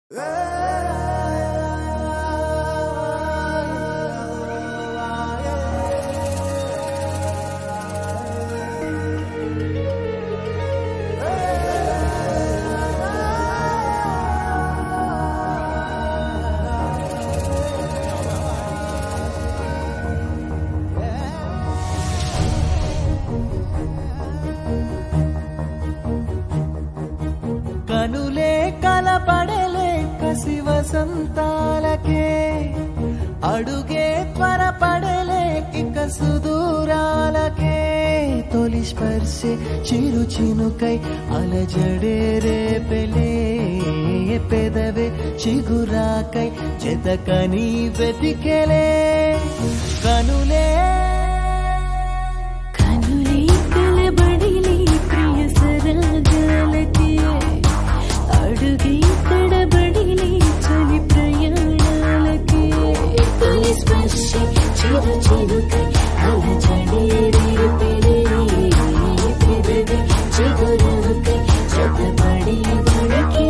కనులే కలపడలే కసి వసంతాలకే అడుగే త్వరపడలే ఇక సుదూరాలకే తొలి స్పర్శే చిరు చినుకై అలజడే రేపెలే పెదవే చిగురాకై చెతకని వెతికెలే కనులే కలబడిలే ప్రియ సరాగాలకే అడుగే తడబడిలే చలి ప్రయాణాలకే తొలి స్పర్శ చిరు చిరుకై అలజడే రేపెలే పెదవి చిగురాకై చెతపడి వణకే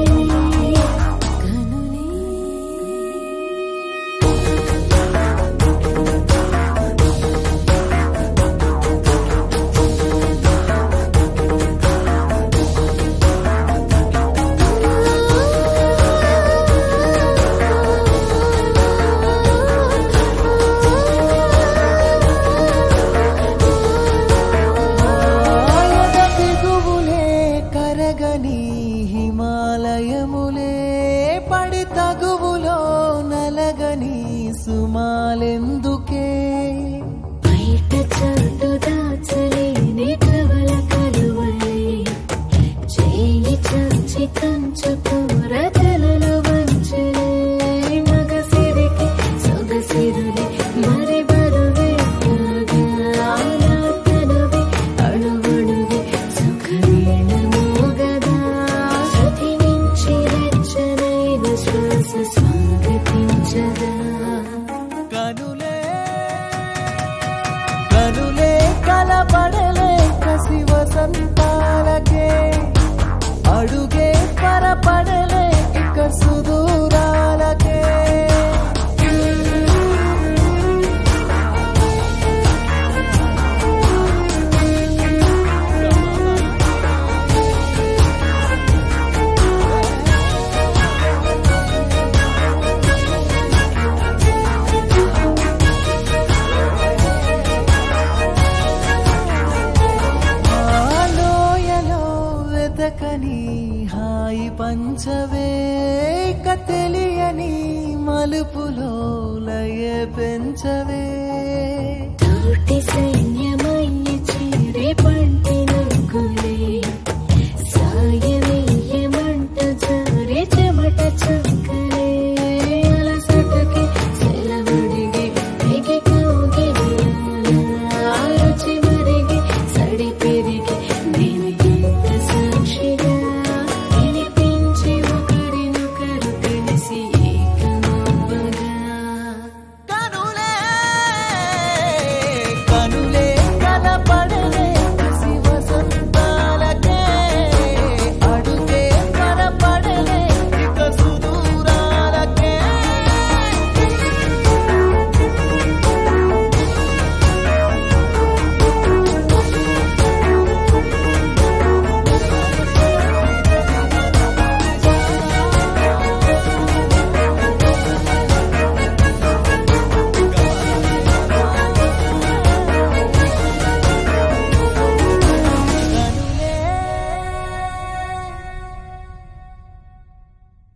హిమాలయములే పడి తగువులో నలగని సుమాలెందుకే బయట చాటు దాచలేని కవల కలువలే చేయి చచ్చి కంచుకోర కలలో వంచలే మగసిరికి సొగసిరులే మరి బరువే తనువే అణువణువే సుఖవీణ మోగదా శృతి మించి వెచ్చనైన శ్వాస స్వాగతించదా కనులే కలపడలే కసి వసంతాలకే అడుగే పరపడలే ఇక సుదూరాలకే వెతకని హాయి పంచవే ఇక తెలియని మలుపులో లయ పెంచవే తోటి సైన్యమయ్యి చేరే పండు